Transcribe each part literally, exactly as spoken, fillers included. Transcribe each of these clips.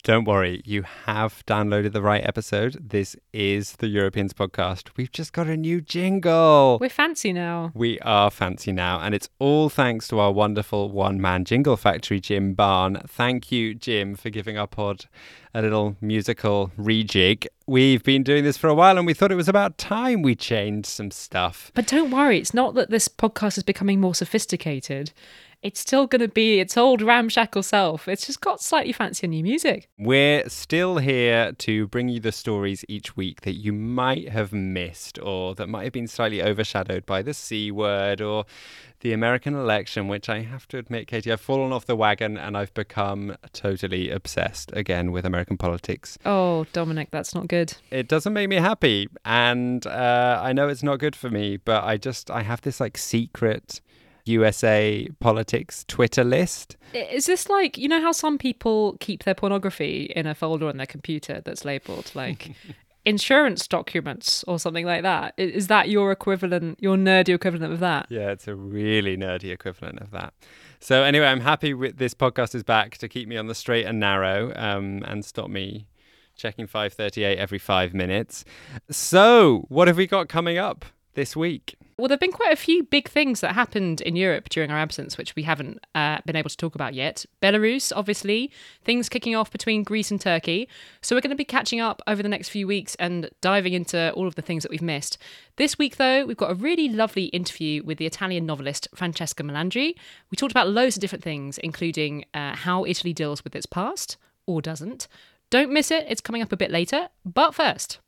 Don't worry, you have downloaded the right episode. This is the Europeans podcast. We've just got a new jingle. We're fancy now. We are fancy now, and it's all thanks to our wonderful one-man jingle factory, Jim Barn. Thank you, Jim, for giving our pod a little musical rejig. We've been doing this for a while, and we thought it was about time we changed some stuff. But don't worry, it's not that this podcast is becoming more sophisticated. It's still going to be its old ramshackle self. It's just got slightly fancier new music. We're still here to bring you the stories each week that you might have missed or that might have been slightly overshadowed by the C word or the American election, which I have to admit, Katie, I've fallen off the wagon and I've become totally obsessed again with American politics. Oh, Dominic, that's not good. It doesn't make me happy. And uh, I know it's not good for me, but I just, I have this like secret U S A politics Twitter list. Is this like, you know how some people keep their pornography in a folder on their computer that's labelled like insurance documents or something like that? Is that your equivalent, your nerdy equivalent of that? Yeah, it's a really nerdy equivalent of that. So anyway, I'm happy with this podcast is back to keep me on the straight and narrow um, and stop me checking five thirty-eight every five minutes. So what have we got coming up this week? Well, there have been quite a few big things that happened in Europe during our absence, which we haven't uh, been able to talk about yet. Belarus, obviously, things kicking off between Greece and Turkey. So we're going to be catching up over the next few weeks and diving into all of the things that we've missed. This week, though, we've got a really lovely interview with the Italian novelist Francesca Melandri. We talked about loads of different things, including uh, how Italy deals with its past, or doesn't. Don't miss it. It's coming up a bit later. But first...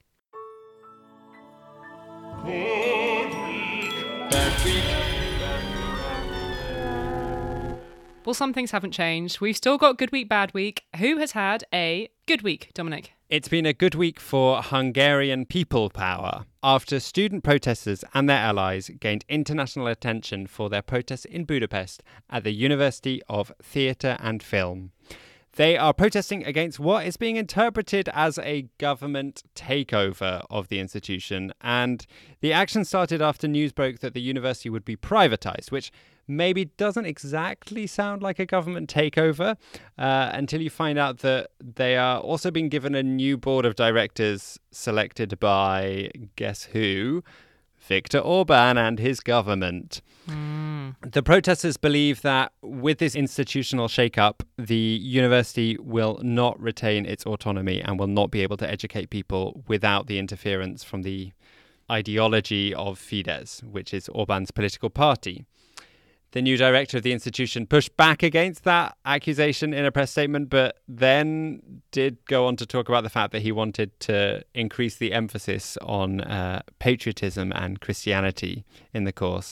Well, some things haven't changed. We've still got Good Week, Bad Week. Who has had a good week, Dominic? It's been a good week for Hungarian people power after student protesters and their allies gained international attention for their protests in Budapest at the University of Theatre and Film. They are protesting against what is being interpreted as a government takeover of the institution. And the action started after news broke that the university would be privatized, which maybe doesn't exactly sound like a government takeover uh, until you find out that they are also being given a new board of directors selected by, guess who? Viktor Orban and his government. Mm. The protesters believe that with this institutional shake-up, the university will not retain its autonomy and will not be able to educate people without the interference from the ideology of Fidesz, which is Orban's political party. The new director of the institution pushed back against that accusation in a press statement, but then did go on to talk about the fact that he wanted to increase the emphasis on uh, patriotism and Christianity in the course.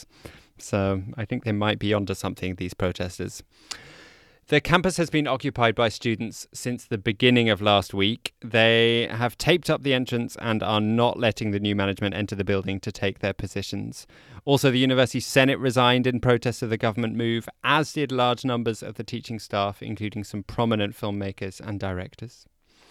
So I think they might be onto something, these protesters. The campus has been occupied by students since the beginning of last week. They have taped up the entrance and are not letting the new management enter the building to take their positions. Also, the University Senate resigned in protest of the government move, as did large numbers of the teaching staff, including some prominent filmmakers and directors.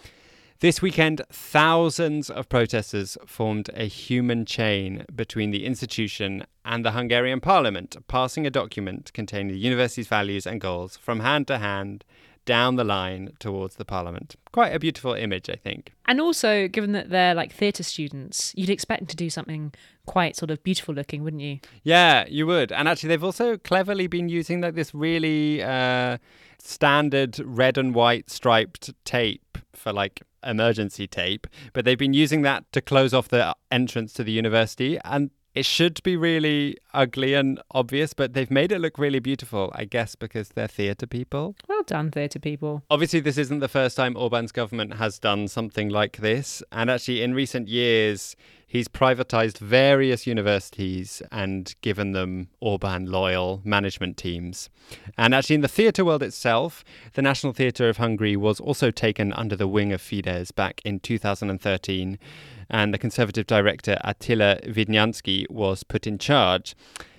This weekend, thousands of protesters formed a human chain between the institution and the Hungarian parliament, passing a document containing the university's values and goals from hand to hand down the line towards the parliament. Quite a beautiful image, I think. And also, given that they're like theatre students, you'd expect them to do something quite sort of beautiful looking, wouldn't you? Yeah, you would. And actually, they've also cleverly been using like this really uh, standard red and white striped tape for like emergency tape, but they've been using that to close off the entrance to the university, and it should be really ugly and obvious, but they've made it look really beautiful, I guess, because they're theatre people. Well done, theatre people. Obviously, this isn't the first time Orban's government has done something like this, and actually in recent years he's privatised various universities and given them Orban-loyal management teams. And actually in the theatre world itself, the National Theatre of Hungary was also taken under the wing of Fidesz back in two thousand thirteen, and the Conservative director Attila Widnianski was put in charge,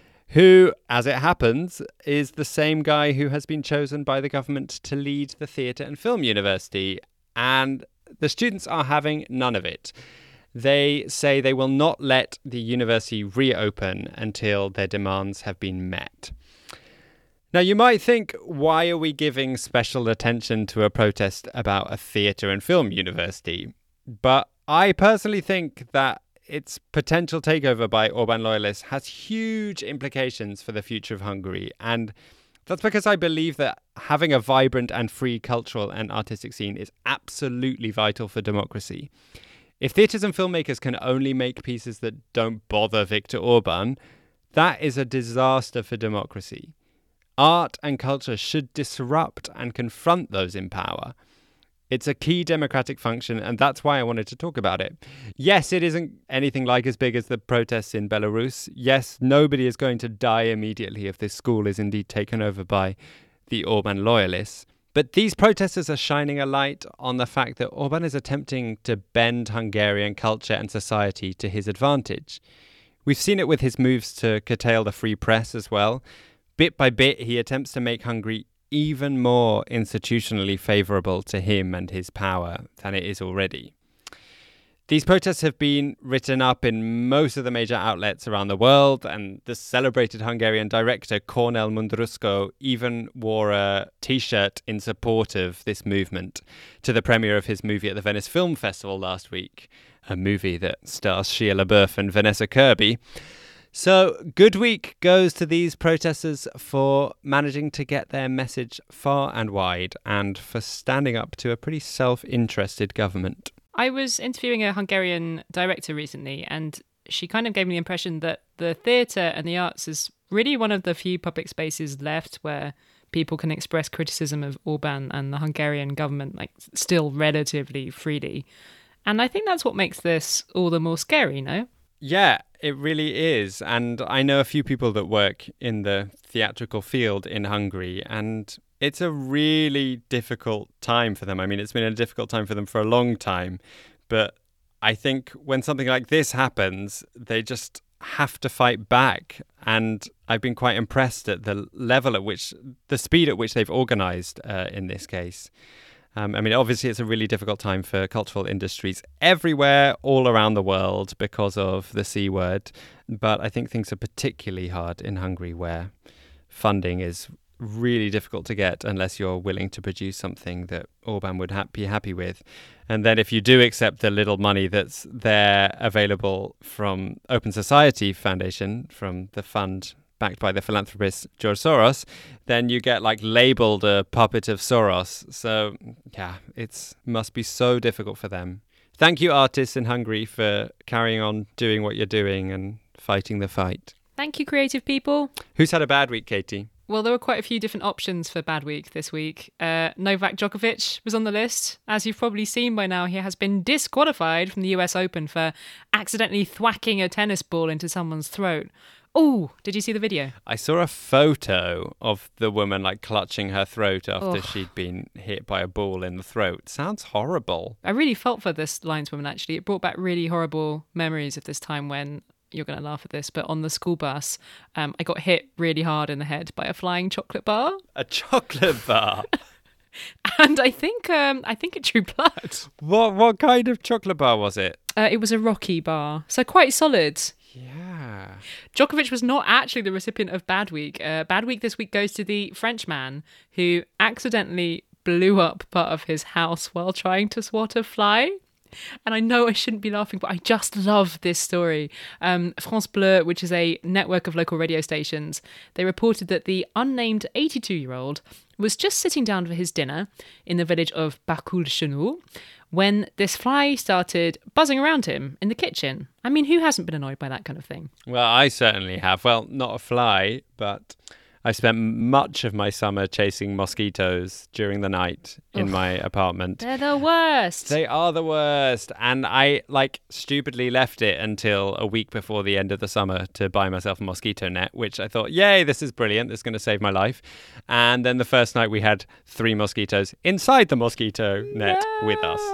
who, as it happens, is the same guy who has been chosen by the government to lead the Theatre and Film University. And the students are having none of it. They say they will not let the university reopen until their demands have been met. Now, you might think, why are we giving special attention to a protest about a theatre and film university? But I personally think that its potential takeover by Orban loyalists has huge implications for the future of Hungary. And that's because I believe that having a vibrant and free cultural and artistic scene is absolutely vital for democracy. If theatres and filmmakers can only make pieces that don't bother Viktor Orban, that is a disaster for democracy. Art and culture should disrupt and confront those in power. It's a key democratic function, and that's why I wanted to talk about it. Yes, it isn't anything like as big as the protests in Belarus. Yes, nobody is going to die immediately if this school is indeed taken over by the Orban loyalists. But these protesters are shining a light on the fact that Orban is attempting to bend Hungarian culture and society to his advantage. We've seen it with his moves to curtail the free press as well. Bit by bit, he attempts to make Hungary even more institutionally favourable to him and his power than it is already. These protests have been written up in most of the major outlets around the world, and the celebrated Hungarian director Kornél Mundruczó even wore a t-shirt in support of this movement to the premiere of his movie at the Venice Film Festival last week, a movie that stars Shia LaBeouf and Vanessa Kirby. So, good week goes to these protesters for managing to get their message far and wide and for standing up to a pretty self-interested government. I was interviewing a Hungarian director recently, and she kind of gave me the impression that the theatre and the arts is really one of the few public spaces left where people can express criticism of Orban and the Hungarian government, like, still relatively freely. And I think that's what makes this all the more scary, no? Yeah, it really is. And I know a few people that work in the theatrical field in Hungary, and it's a really difficult time for them. I mean, it's been a difficult time for them for a long time. But I think when something like this happens, they just have to fight back. And I've been quite impressed at the level at which, the speed at which they've organised uh, in this case. Um, I mean, obviously, it's a really difficult time for cultural industries everywhere, all around the world, because of the C word. But I think things are particularly hard in Hungary, where funding is really difficult to get unless you're willing to produce something that Orban would ha- be happy with. And then if you do accept the little money that's there available from Open Society Foundation, from the fund backed by the philanthropist George Soros, then you get like labelled a puppet of Soros. So yeah, it must be so difficult for them. Thank you, artists in Hungary, for carrying on doing what you're doing and fighting the fight. Thank you, creative people. Who's had a bad week, Katie? Well, there were quite a few different options for bad week this week. Uh, Novak Djokovic was on the list. As you've probably seen by now, he has been disqualified from the U S Open for accidentally thwacking a tennis ball into someone's throat. Oh, did you see the video? I saw a photo of the woman like clutching her throat after Ugh. she'd been hit by a ball in the throat. Sounds horrible. I really felt for this lineswoman, actually. It brought back really horrible memories of this time when, you're going to laugh at this, but on the school bus, um, I got hit really hard in the head by a flying chocolate bar. A chocolate bar? And I think um, I think it drew blood. What, what kind of chocolate bar was it? Uh, it was a Rocky bar, so quite solid. Yeah. Djokovic was not actually the recipient of Bad Week. Uh, Bad Week this week goes to the Frenchman who accidentally blew up part of his house while trying to swat a fly. And I know I shouldn't be laughing, but I just love this story. Um, France Bleu, which is a network of local radio stations, they reported that the unnamed eighty-two-year-old was just sitting down for his dinner in the village of Bacul-Chenou when this fly started buzzing around him in the kitchen. I mean, who hasn't been annoyed by that kind of thing? Well, I certainly have. Well, not a fly, but I spent much of my summer chasing mosquitoes during the night in Ugh. my apartment. They're the worst. They are the worst. And I, like, stupidly left it until a week before the end of the summer to buy myself a mosquito net, which I thought, yay, this is brilliant. This is going to save my life. And then the first night we had three mosquitoes inside the mosquito net no. with us.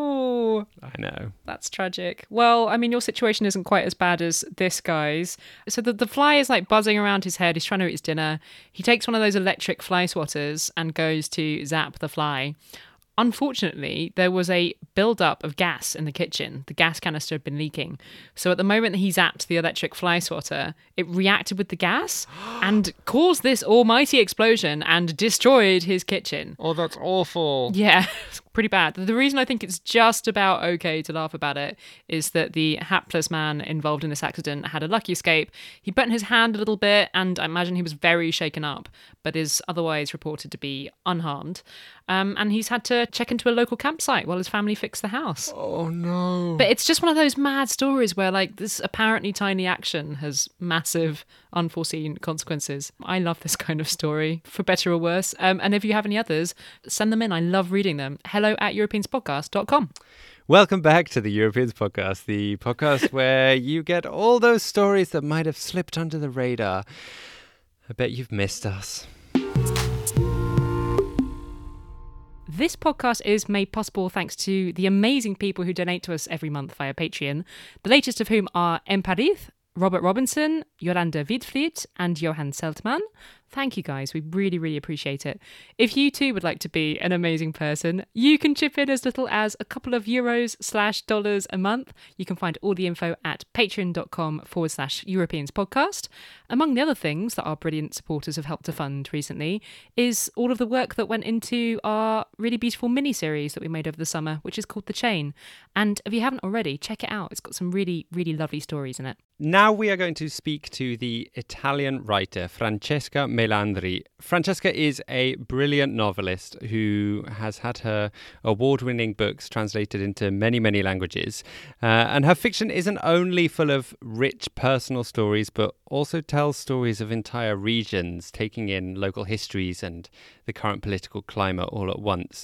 I know. That's tragic. Well, I mean, your situation isn't quite as bad as this guy's. So the, the fly is like buzzing around his head. He's trying to eat his dinner. He takes one of those electric fly swatters and goes to zap the fly. unfortunately, there was a build-up of gas in the kitchen. The gas canister had been leaking. So at the moment that he zapped the electric fly swatter, it reacted with the gas and caused this almighty explosion and destroyed his kitchen. Oh, that's awful. Yeah, it's pretty bad. The reason I think it's just about okay to laugh about it is that the hapless man involved in this accident had a lucky escape. He burnt his hand a little bit, and I imagine he was very shaken up, but is otherwise reported to be unharmed. Um, and he's had to check into a local campsite while his family fixed the house. Oh, no. But it's just one of those mad stories where, like, this apparently tiny action has massive, unforeseen consequences. I love this kind of story, for better or worse. Um, and if you have any others, send them in. I love reading them. Hello at europeans podcast dot com. Welcome back to the Europeans Podcast, the podcast where you get all those stories that might have slipped under the radar. I bet you've missed us. This podcast is made possible thanks to the amazing people who donate to us every month via Patreon, the latest of whom are Emparith, Robert Robinson, Jolanda Wiedfried, and Johan Seltman. Thank you guys, we really, really appreciate it. If you too would like to be an amazing person, you can chip in as little as a couple of euros slash dollars a month. You can find all the info at patreon.com forward slash Europeans podcast. Among the other things that our brilliant supporters have helped to fund recently is all of the work that went into our really beautiful mini-series that we made over the summer, which is called The Chain. And if you haven't already, check it out. It's got some really, really lovely stories in it. Now we are going to speak to the Italian writer Francesca Melandri. Francesca is a brilliant novelist who has had her award-winning books translated into many, many languages. Uh, and her fiction isn't only full of rich personal stories, but also tells stories of entire regions, taking in local histories and the current political climate all at once.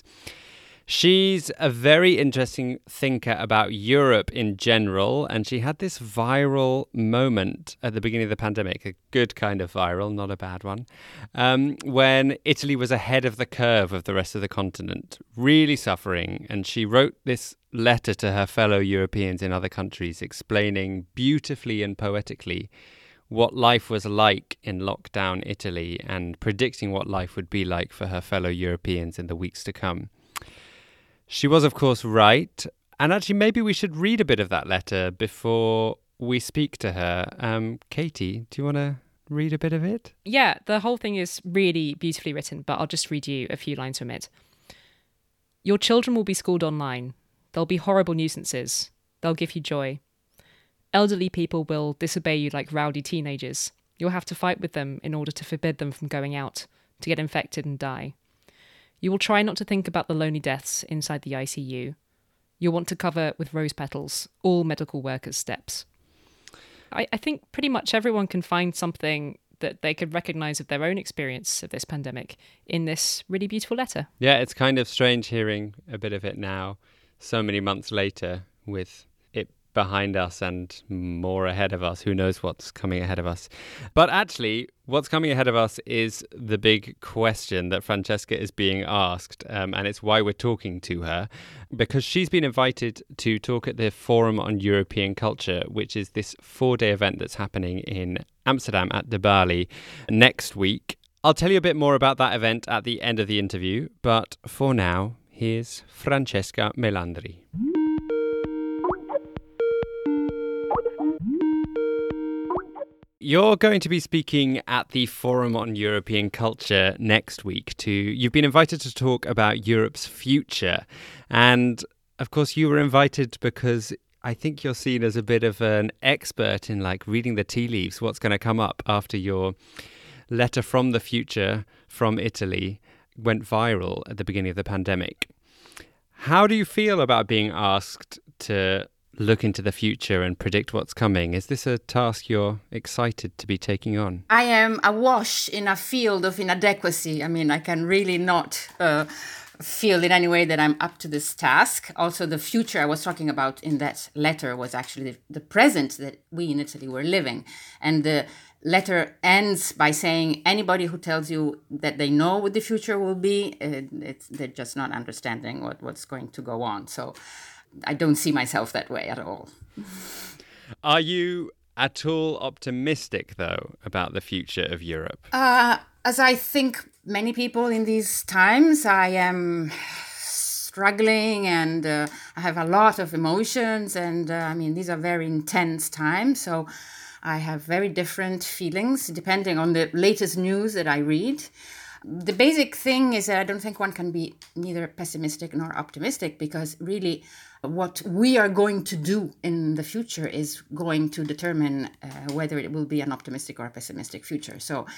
She's a very interesting thinker about Europe in general, and she had this viral moment at the beginning of the pandemic, a good kind of viral, not a bad one, um, when Italy was ahead of the curve of the rest of the continent, really suffering. And she wrote this letter to her fellow Europeans in other countries, explaining beautifully and poetically what life was like in lockdown Italy and predicting what life would be like for her fellow Europeans in the weeks to come. She was, of course, right. And actually, maybe we should read a bit of that letter before we speak to her. Um, Katie, do you want to read a bit of it? Yeah, the whole thing is really beautifully written, but I'll just read you a few lines from it. Your children will be schooled online. They'll be horrible nuisances. They'll give you joy. Elderly people will disobey you like rowdy teenagers. You'll have to fight with them in order to forbid them from going out, to get infected and die. You will try not to think about the lonely deaths inside the I C U. You'll want to cover with rose petals all medical workers' steps. I, I think pretty much everyone can find something that they could recognise of their own experience of this pandemic in this really beautiful letter. Yeah, it's kind of strange hearing a bit of it now, so many months later, with it behind us and more ahead of us. Who knows what's coming ahead of us? But actually, what's coming ahead of us is the big question that Francesca is being asked, um, and it's why we're talking to her, because she's been invited to talk at the Forum on European Culture, which is this four-day event that's happening in Amsterdam at De Bali next week. I'll tell you a bit more about that event at the end of the interview, but for now, here's Francesca Melandri. You're going to be speaking at the Forum on European Culture next week. To you've been invited to talk about Europe's future. And of course, you were invited because I think you're seen as a bit of an expert in like reading the tea leaves, what's going to come up after your letter from the future from Italy went viral at the beginning of the pandemic. How do you feel about being asked to look into the future and predict what's coming? Is this a task you're excited to be taking on? I am awash in a field of inadequacy. I mean, I can really not uh, feel in any way that I'm up to this task. Also, the future I was talking about in that letter was actually the, the present that we in Italy were living. And the letter ends by saying anybody who tells you that they know what the future will be, uh, it's, they're just not understanding what, what's going to go on. So I don't see myself that way at all. Are you at all optimistic, though, about the future of Europe? Uh, as I think many people in these times, I am struggling, and uh, I have a lot of emotions, and uh, I mean, these are very intense times, so I have very different feelings depending on the latest news that I read. The basic thing is that I don't think one can be neither pessimistic nor optimistic, because really what we are going to do in the future is going to determine uh, whether it will be an optimistic or a pessimistic future. So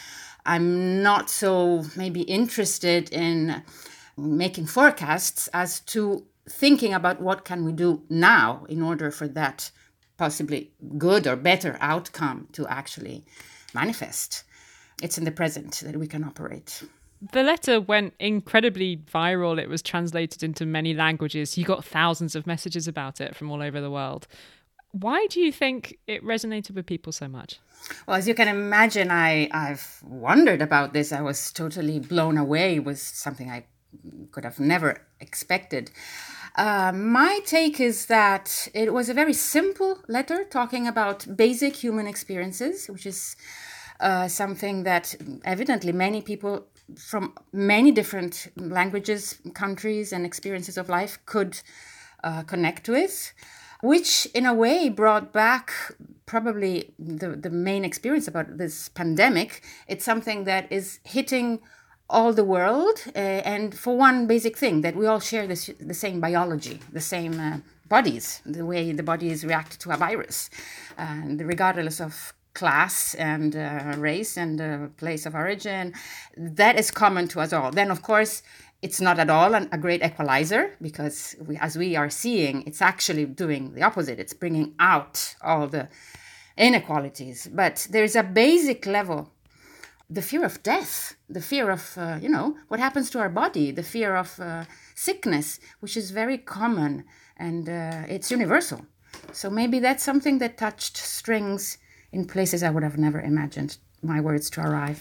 I'm not so maybe interested in making forecasts as to thinking about what can we do now in order for that possibly good or better outcome to actually manifest. It's in the present that we can operate. The letter went incredibly viral. It was translated into many languages. You got thousands of messages about it from all over the world. Why do you think it resonated with people so much? Well, as you can imagine, I, I've wondered about this. I was totally blown away. It was something I could have never expected. Uh, my take is that it was a very simple letter talking about basic human experiences, which is uh, something that evidently many people from many different languages, countries, and experiences of life could uh, connect with, which in a way brought back probably the, the main experience about this pandemic. It's something that is hitting all the world, uh, and for one basic thing, that we all share this, the same biology, the same uh, bodies, the way the bodies react to a virus, and regardless of class and uh, race and uh, place of origin, that is common to us all. Then, of course, it's not at all an, a great equalizer, because we, as we are seeing, it's actually doing the opposite. It's bringing out all the inequalities. But there's a basic level, the fear of death, the fear of, uh, you know, what happens to our body, the fear of uh, sickness, which is very common, and uh, it's universal. So maybe that's something that touched strings in places I would have never imagined my words to arrive.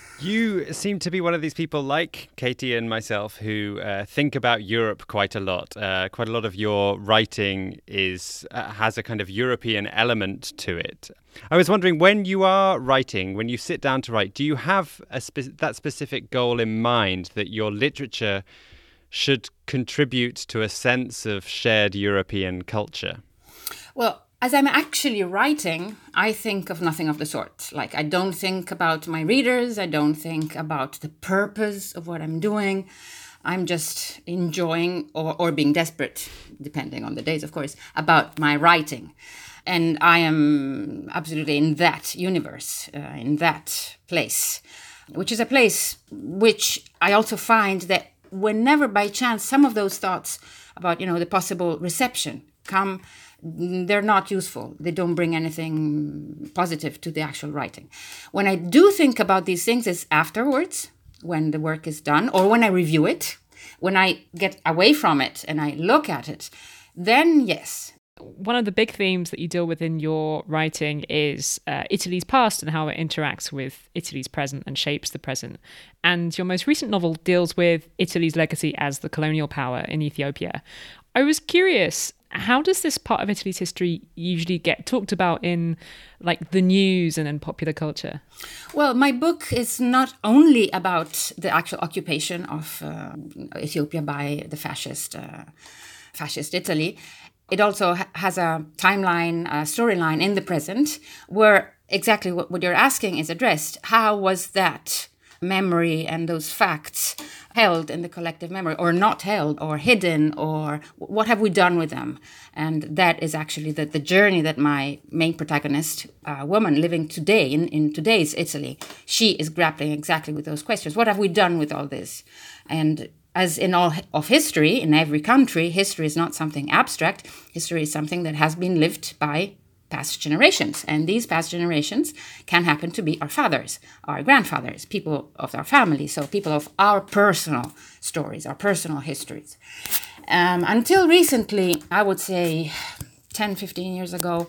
You seem to be one of these people like Katie and myself who uh, think about Europe quite a lot. Uh, quite a lot of your writing is uh, has a kind of European element to it. I was wondering, when you are writing, when you sit down to write, do you have a spe- that specific goal in mind, that your literature should contribute to a sense of shared European culture? Well, as I'm actually writing, I think of nothing of the sort. Like, I don't think about my readers. I don't think about the purpose of what I'm doing. I'm just enjoying or, or being desperate, depending on the days, of course, about my writing. And I am absolutely in that universe, uh, in that place, which is a place which I also find that whenever by chance some of those thoughts about, you know, the possible reception come, they're not useful. They don't bring anything positive to the actual writing. When I do think about these things, it's afterwards, when the work is done, or when I review it, when I get away from it and I look at it, then yes. One of the big themes that you deal with in your writing is uh, Italy's past and how it interacts with Italy's present and shapes the present. And your most recent novel deals with Italy's legacy as the colonial power in Ethiopia. I was curious, how does this part of Italy's history usually get talked about in like the news and in popular culture? Well, my book is not only about the actual occupation of uh, Ethiopia by the fascist, uh, fascist Italy. It also ha- has a timeline, a storyline in the present, where exactly what, what you're asking is addressed. How was that memory and those facts held in the collective memory, or not held, or hidden, or what have we done with them? And that is actually the, the journey that my main protagonist, a woman living today in, in today's Italy, she is grappling exactly with those questions. What have we done with all this? And as in all of history, in every country, history is not something abstract. History is something that has been lived by past generations. And these past generations can happen to be our fathers, our grandfathers, people of our family, so people of our personal stories, our personal histories. Um, until recently, I would say ten, fifteen years ago,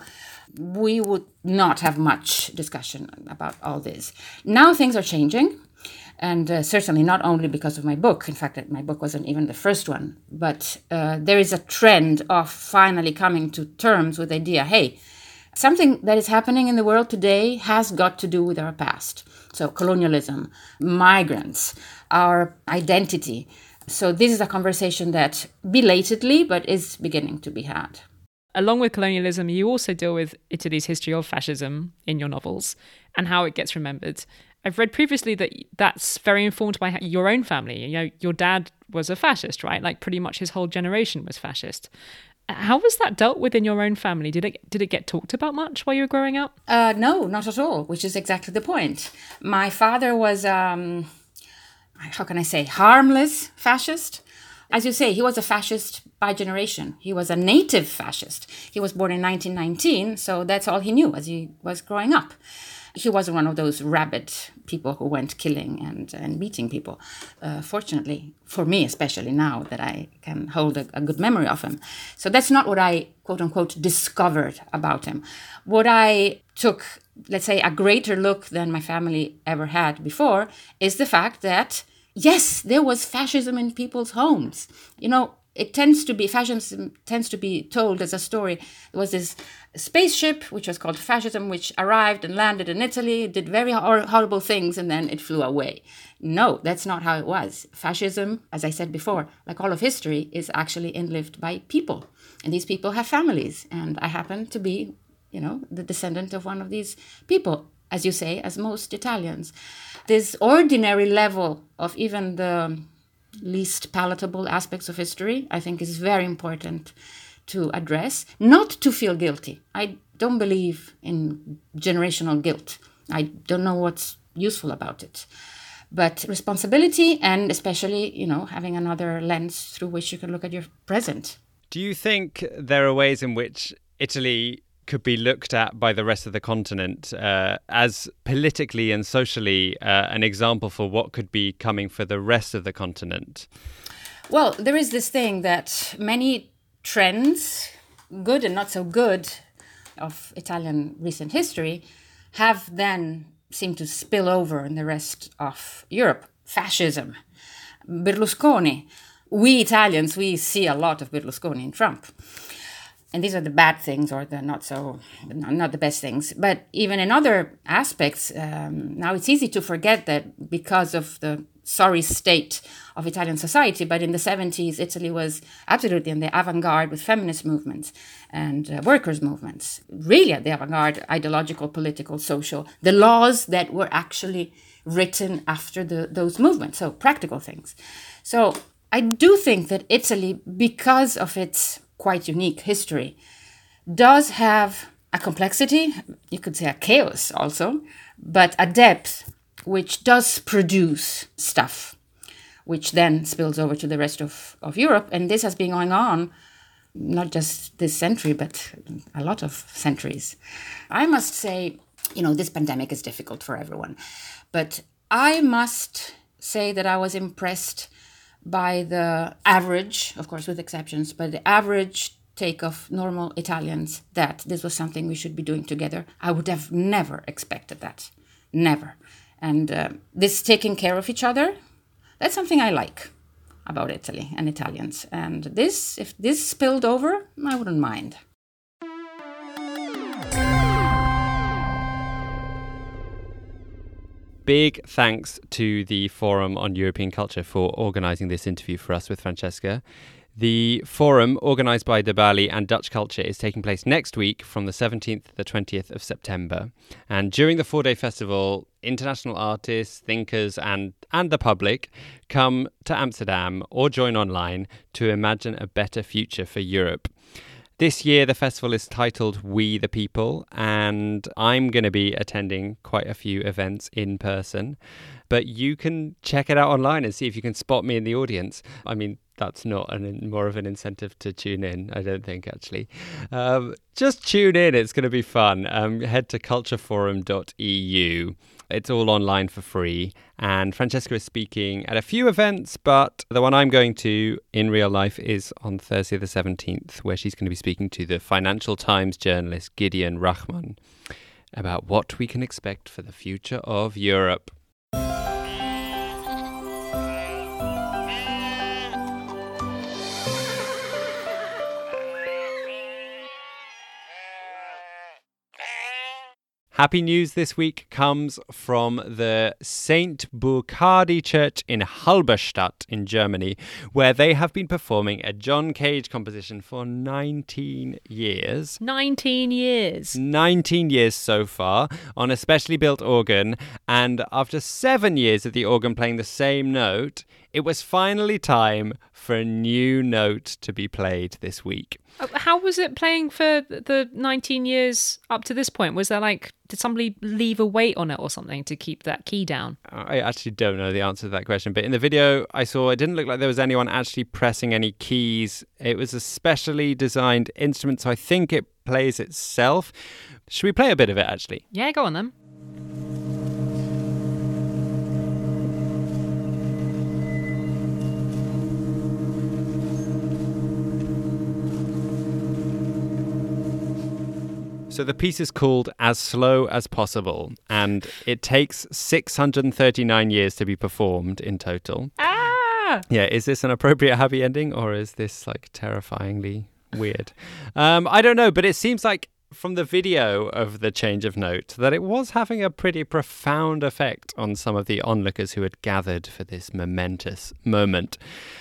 we would not have much discussion about all this. Now things are changing. And uh, certainly not only because of my book. In fact, my book wasn't even the first one. But uh, there is a trend of finally coming to terms with the idea, hey, something that is happening in the world today has got to do with our past. So colonialism, migrants, our identity, So this is a conversation that belatedly, but is beginning to be had. Along with colonialism, you also deal with Italy's history of fascism in your novels and how it gets remembered. I've read previously that that's very informed by your own family. You know, your dad was a fascist, right? Like pretty much his whole generation was fascist. How was that dealt with in your own family? Did it did it get talked about much while you were growing up? Uh, no, not at all, which is exactly the point. My father was, um, how can I say, harmless fascist. As you say, he was a fascist by generation. He was a native fascist. He was born in nineteen nineteen, so that's all he knew as he was growing up. He wasn't one of those rabid people who went killing and, and beating people. Uh, fortunately, for me especially now that I can hold a, a good memory of him. So that's not what I, quote unquote, discovered about him. What I took, let's say, a greater look than my family ever had before is the fact that, yes, there was fascism in people's homes. You know, it tends to be, fascism tends to be told as a story. There was this spaceship, which was called fascism, which arrived and landed in Italy, did very hor- horrible things, and then it flew away. No, that's not how it was. Fascism, as I said before, like all of history, is actually enlived by people. And these people have families. And I happen to be, you know, the descendant of one of these people, as you say, as most Italians. This ordinary level of even the least palatable aspects of history, I think, is very important to address, not to feel guilty. I don't believe in generational guilt. I don't know what's useful about it. But responsibility, and especially, you know, having another lens through which you can look at your present. Do you think there are ways in which Italy could be looked at by the rest of the continent uh, as politically and socially uh, an example for what could be coming for the rest of the continent? Well, there is this thing that many trends, good and not so good, of Italian recent history have then seemed to spill over in the rest of Europe. Fascism, Berlusconi. We Italians, we see a lot of Berlusconi in Trump. And these are the bad things, or the not so, not the best things. But even in other aspects, um, now it's easy to forget that because of the sorry state of Italian society. But in the seventies, Italy was absolutely in the avant-garde with feminist movements and uh, workers' movements. Really at the avant-garde, ideological, political, social. The laws that were actually written after the, those movements. So practical things. So I do think that Italy, because of its quite unique history, does have a complexity, you could say a chaos also, but a depth which does produce stuff, which then spills over to the rest of, of Europe. And this has been going on not just this century, but a lot of centuries. I must say, you know, this pandemic is difficult for everyone, but I must say that I was impressed by the average, of course with exceptions, but the average take of normal Italians that this was something we should be doing together. I would have never expected that. Never. And uh, this taking care of each other, that's something I like about Italy and Italians. And this, if this spilled over, I wouldn't mind. Big thanks to the Forum on European Culture for organising this interview for us with Francesca. The forum, organised by De Bali and Dutch Culture, is taking place next week from the seventeenth to the twentieth of September. And during the four-day festival, international artists, thinkers and, and the public come to Amsterdam or join online to imagine a better future for Europe. This year, the festival is titled We the People, and I'm going to be attending quite a few events in person. But you can check it out online and see if you can spot me in the audience. I mean, that's not an, more of an incentive to tune in, I don't think, actually. Um, just tune in. It's going to be fun. Um, head to culture forum dot e u. It's all online for free. And Francesca is speaking at a few events, but the one I'm going to in real life is on Thursday the seventeenth, where she's going to be speaking to the Financial Times journalist Gideon Rachman about what we can expect for the future of Europe. Happy news this week comes from the Saint Burkhard Church in Halberstadt in Germany, where they have been performing a John Cage composition for nineteen years. nineteen years. nineteen years so far on a specially built organ. And after seven years of the organ playing the same note, it was finally time for a new note to be played this week. How was it playing for the nineteen years up to this point? Was there like, did somebody leave a weight on it or something to keep that key down? I actually don't know the answer to that question, but in the video I saw, it didn't look like there was anyone actually pressing any keys. It was a specially designed instrument, so I think it plays itself. Should we play a bit of it, actually? Yeah, go on then. So the piece is called As Slow as Possible, and it takes six hundred thirty-nine years to be performed in total. Ah! Yeah, is this an appropriate happy ending, or is this like terrifyingly weird? Um, I don't know, but it seems like from the video of the change of note that it was having a pretty profound effect on some of the onlookers who had gathered for this momentous moment.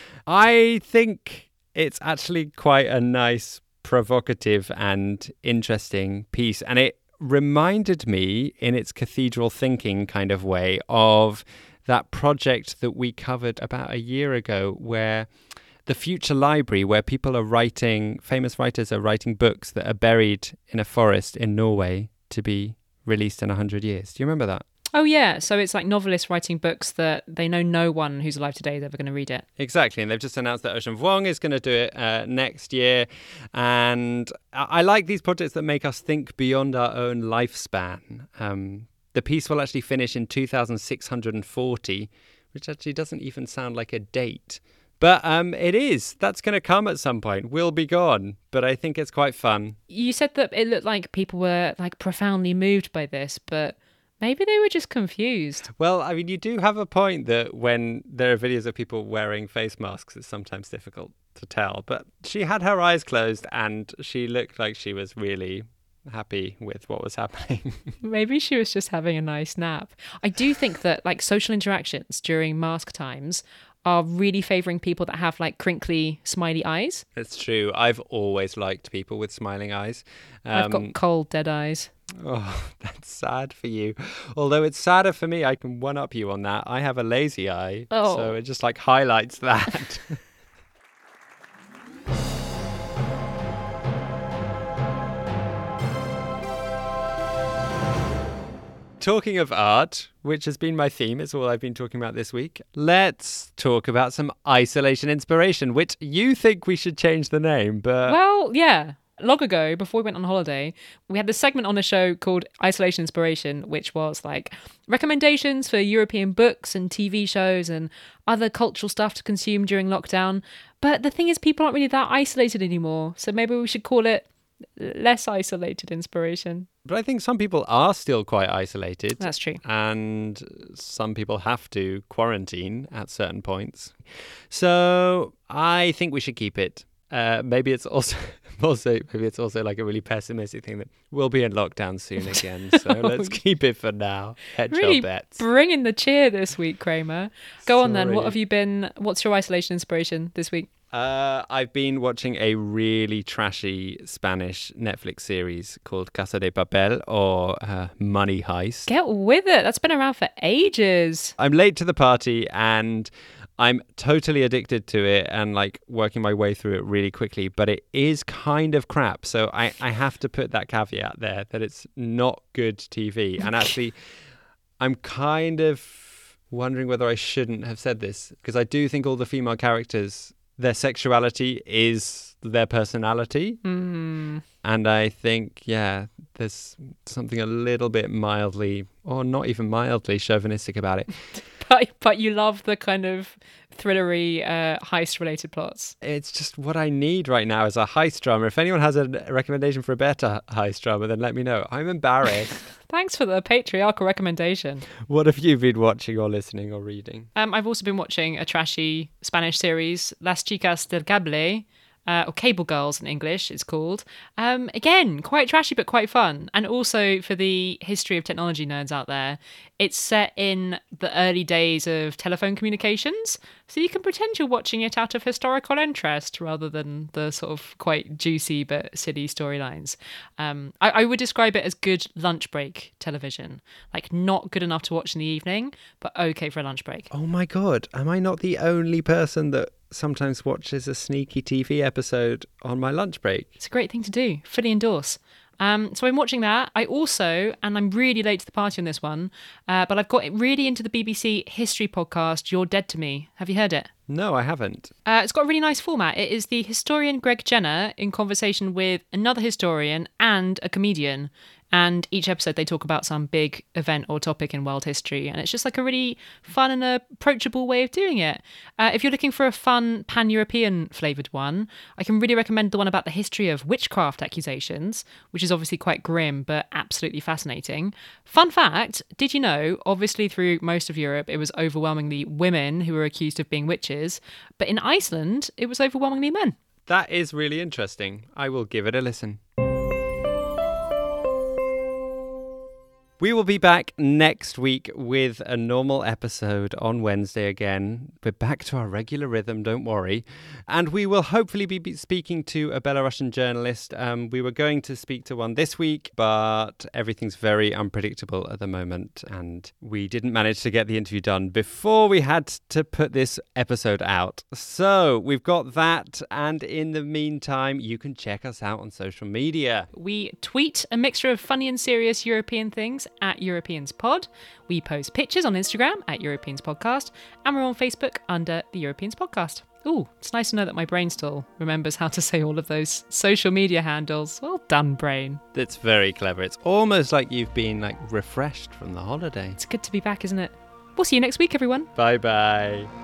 I think it's actually quite a nice, provocative and interesting piece, and it reminded me in its cathedral thinking kind of way of that project that we covered about a year ago, where the Future Library, where people are writing, famous writers are writing books that are buried in a forest in Norway to be released in one hundred years. Do you remember that? Oh, yeah. So it's like novelists writing books that they know no one who's alive today is ever going to read it. Exactly. And they've just announced that Ocean Vuong is going to do it uh, next year. And I-, I like these projects that make us think beyond our own lifespan. Um, the piece will actually finish in two thousand six hundred forty, which actually doesn't even sound like a date. But um, it is. That's going to come at some point. We'll be gone. But I think it's quite fun. You said that it looked like people were like profoundly moved by this, but maybe they were just confused. Well, I mean, you do have a point that when there are videos of people wearing face masks, it's sometimes difficult to tell. But she had her eyes closed and she looked like she was really happy with what was happening. Maybe she was just having a nice nap. I do think that like social interactions during mask times are really favouring people that have like crinkly, smiley eyes. It's true. I've always liked people with smiling eyes. Um, I've got cold, dead eyes. Oh, that's sad for you. Although it's sadder for me. I can one-up you on that. I have a lazy eye. Oh. So it just like highlights that. Talking of art, which has been my theme, it's all I've been talking about this week, let's talk about some isolation inspiration, which you think we should change the name, but... Well, yeah. Long ago, before we went on holiday, we had this segment on the show called Isolation Inspiration, which was like recommendations for European books and T V shows and other cultural stuff to consume during lockdown. But the thing is, people aren't really that isolated anymore. So maybe we should call it Less Isolated Inspiration. But I think some people are still quite isolated. That's true. And some people have to quarantine at certain points. So I think we should keep it. Uh, maybe it's also, also maybe it's also like a really pessimistic thing that we'll be in lockdown soon again. So let's keep it for now. Hedge Really your bets. bringing the cheer this week, Kramer. Go on then. What Sorry. have you been? What's your isolation inspiration this week? Uh, I've been watching a really trashy Spanish Netflix series called Casa de Papel, or uh, Money Heist. Get with it. That's been around for ages. I'm late to the party and I'm totally addicted to it and like working my way through it really quickly, but it is kind of crap. So I, I have to put that caveat there that it's not good T V. And actually, I'm kind of wondering whether I shouldn't have said this, because I do think all the female characters, their sexuality is their personality. Mm. And I think, yeah, there's something a little bit mildly, or not even mildly, chauvinistic about it. But, but you love the kind of thrillery uh, heist-related plots. It's just what I need right now is a heist drama. If anyone has a recommendation for a better heist drama, then let me know. I'm embarrassed. Thanks for the patriarchal recommendation. What have you been watching or listening or reading? Um, I've also been watching a trashy Spanish series, Las Chicas del Cable, uh, or Cable Girls in English, it's called. Um, again, quite trashy, but quite fun. And also for the history of technology nerds out there, it's set in the early days of telephone communications. So you can pretend you're watching it out of historical interest rather than the sort of quite juicy but silly storylines. Um, I, I would describe it as good lunch break television. Like, not good enough to watch in the evening, but okay for a lunch break. Oh my God, am I not the only person that sometimes watches a sneaky T V episode on my lunch break? It's a great thing to do. Fully endorse. Um, so I'm watching that. I also, and I'm really late to the party on this one, uh, but I've got really into the B B C history podcast, You're Dead to Me. Have you heard it? No, I haven't. Uh, it's got a really nice format. It is the historian Greg Jenner in conversation with another historian and a comedian. And each episode they talk about some big event or topic in world history. And it's just like a really fun and approachable way of doing it. Uh, if you're looking for a fun pan-European flavoured one, I can really recommend the one about the history of witchcraft accusations, which is obviously quite grim, but absolutely fascinating. Fun fact, did you know, obviously through most of Europe, it was overwhelmingly women who were accused of being witches. But in Iceland, it was overwhelmingly men. That is really interesting. I will give it a listen. We will be back next week with a normal episode on Wednesday again. We're back to our regular rhythm, don't worry. And we will hopefully be speaking to a Belarusian journalist. Um, we were going to speak to one this week, but everything's very unpredictable at the moment. And we didn't manage to get the interview done before we had to put this episode out. So we've got that. And in the meantime, you can check us out on social media. We tweet a mixture of funny and serious European things at Europeans Pod. We post pictures on Instagram at Europeans Podcast, and we're on Facebook under the Europeans Podcast. Ooh, it's nice to know that my brain still remembers how to say all of those social media handles. Well done, brain. That's very clever. It's almost like you've been like refreshed from the holiday. It's good to be back, isn't it? We'll see you next week, everyone. Bye bye.